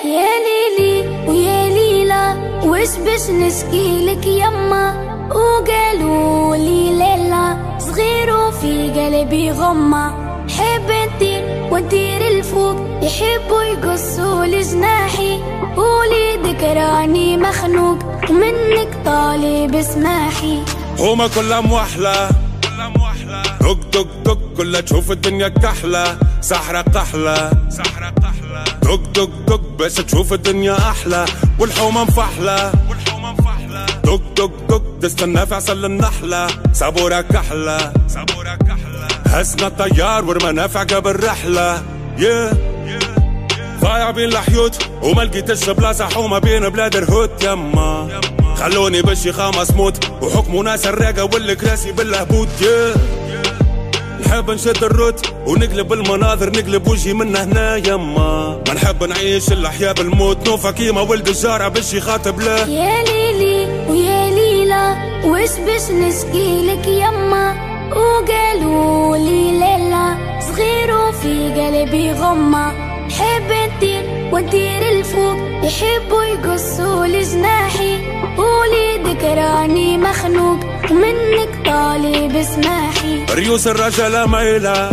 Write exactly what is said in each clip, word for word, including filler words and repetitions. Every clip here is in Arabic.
يا ليلي ويا ليلى وش باش نشكيلك يما، وقالوا لي ليلى صغير وفي قلبي غمة، حب ندير وندير الفوق يحبوا يقصوا لجناحي، وليدك راني مخنوق ومنك طالب اسماحي. هما كلها موحلة دق دق دق كلها تشوف الدنيا كحلة، سحرة قحلة سحرة قحلة دق دق دق باش تشوف الدنيا أحلى، والحومة مفحلة والحومة مفحلة دق دق دق تستنى في عسل النحلة، صبورة كحلة صبورة كحلة هزنا الطيار ورمانا في عقب الرحلة. yeah. ضايع بين الحيوت وما لقيتش بلاصة حومة بين بلاد الهوت يما، خلوني بالشيخة مصموت وحكموا ناس الراقة والكراسي بالهبوط. yeah. نحب نشد الروت ونقلب المناظر نقلب وجهي من هنا يما، ما نحب نعيش الأحياء بالموت، نوفا كيما ولد الجارة باش يخاطب له. يا ليلي ويا ليلى وش باش نشكيلك يما، وقالوا لي ليلى صغير وفي قلبي غمة، حب ندير وندير الفوق يحبوا يقصوا لجناحي، وليدك راني مخنوق ومنك طالب اسماحي. ريوس الرجالة مايلة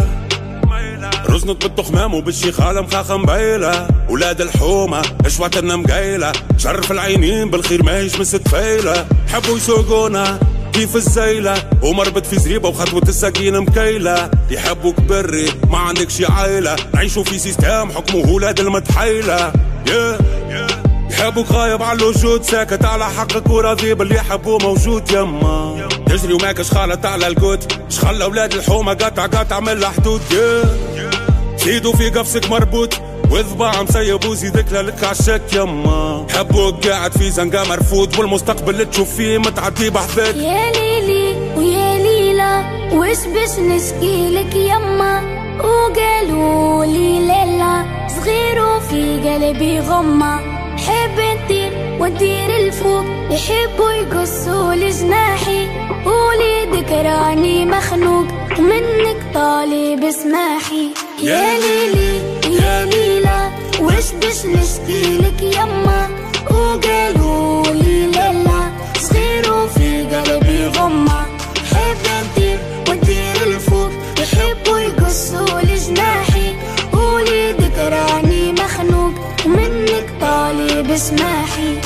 رزنت بالتخمام وبالشيخالة مخاخة مبايلة، ولاد الحومة اشواتنا مقايلة، شرف العينين بالخير ماهيش من ست فايلة، حبوا يسوقونا كيف الزيلة ومربط في زريبة وخطوة السكينة مكيلة، يحبوك بري ما عندكش عايلة، نعيشوا في سيستم حكمه ولاد المتحيلة. yeah. يحبوك غايب على الوجود ساكت على حقك وراضي باللي يحبوه موجود يما، تجري وماكش خالط على القوت شخل اولاد الحومة قطع قطع من الحدود. yeah. سيدو في قفصك مربوط وذباع مسيب وزيدك لك عالشك يما، حبوك قاعد في زنقة مرفوض والمستقبل اللي تشوف فيه متعدي بحذاك. يا ليلي ويا ليلى وش باش نشكيلك يما، وقالوا لي ليلى صغير وفي قلبي غمة، حب ندير وندير الفوق يحبوا يقصوا لجناحي، وليدك راني مخنوق ومنك طالب اسماحي. يا ليلي يا ليلى وش باش نشكيلك يما، وقالوا لي ليلى صغير وفي قلبي غمة، حب ندير وندير الفوق يحبوا يقصوا لجناحي، وليدك راني مخنوق ومنك طالب اسماحي.